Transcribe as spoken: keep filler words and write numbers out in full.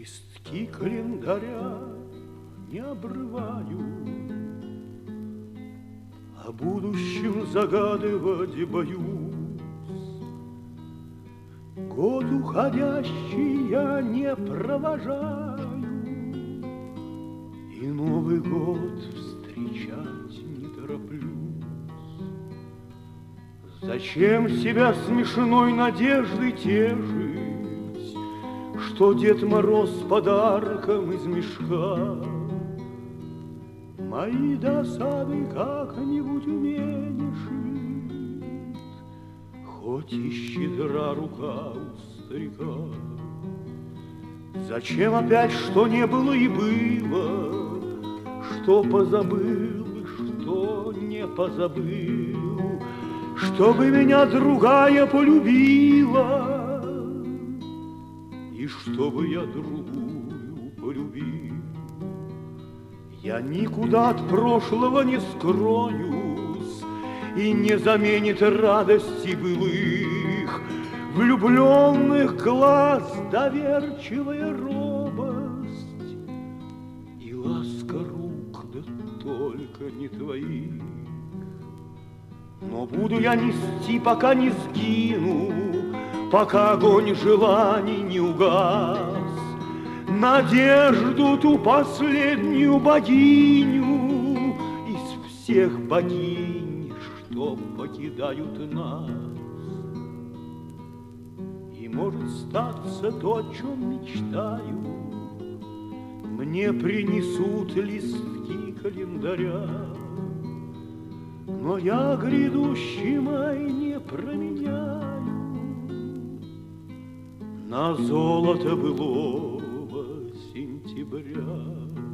Листки календаря не обрываю, о будущем загадывать боюсь. Год уходящий я не провожаю, и Новый год встречать не тороплюсь. Зачем себя смешной надеждой тешить, что Дед Мороз с подарком из мешка мои досады как-нибудь уменьшит, хоть и щедра рука у старика. Зачем опять, что не было и было, что позабыл, что не позабыл, чтобы меня другая полюбила, и чтобы я другую полюбил. Я никуда от прошлого не скроюсь, и не заменит радости былых влюбленных глаз доверчивая робость и ласка рук, да только не твоих. Но буду я нести, пока не сгину, пока огонь желаний не угас, надежду ту последнюю богиню из всех богинь, что покидают нас. И может статься то, о чем мечтаю, мне принесут листки календаря, но я грядущий май не променяю на золото былого сентября.